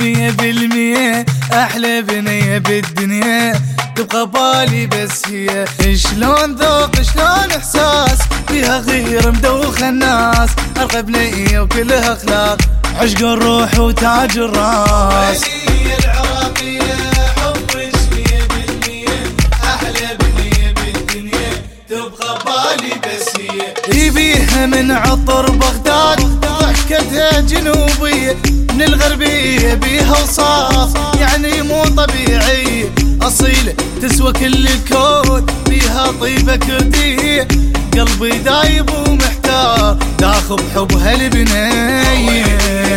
100% أحلى بنية بالدنيا تبقى بالي بس هي. شلون ذوق شلون إحساس فيها غير مدوخ الناس، أرقى بنية وكلها أخلاق عشق الروح وتاج الراس. ولية العراقية حبك 100% أحلى بنية بالدنيا تبقى بالي بس هي. يبيها من عطر بغداد ضحكتها جنوبية، من الغربية بيها وصاف يعني مو طبيعية، أصيلة تسوى كل الكون بيها طيبة كردية، قلبي دايب ومحتار داخل بحبها البنية.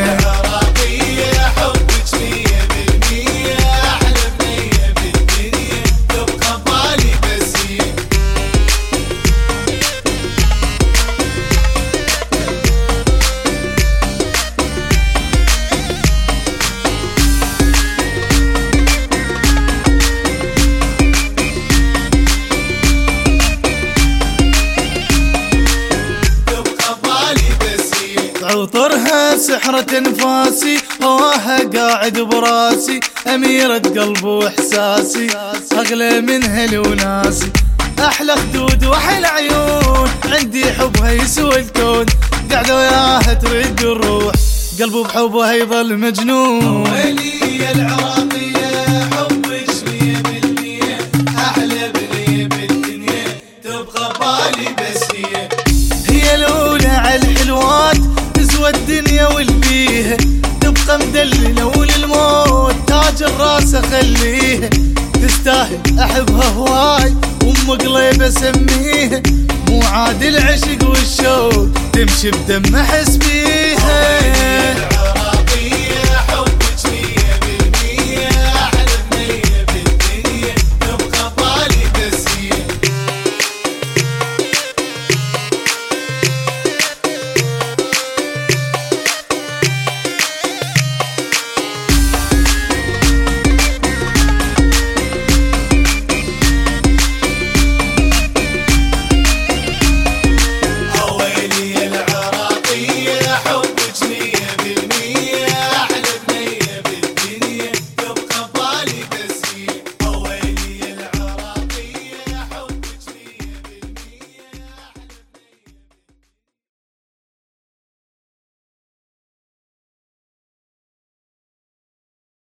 عطرها سحرة انفاسي، هواها قاعد براسي، أميرة قلب واحساسي أغلى منها لوناسي، أحلى خدود وأحلى عيون عندي حبها يسوى الكون، قاعدة وياها ترد الروح قلبه بحبها يظل مجنون. ولية العراقية حبك 100% أحلى بنية بالدنيا تبقى بالي بس هي الأولى على الحلوات تسوى الدنيا والبيها، تبقى مدللة وللموت تاج الراس اخليها، تستاهل احبها هواي وام قليب اسميها، مو عاد العشق والشوق تمشي بدم احس بيها.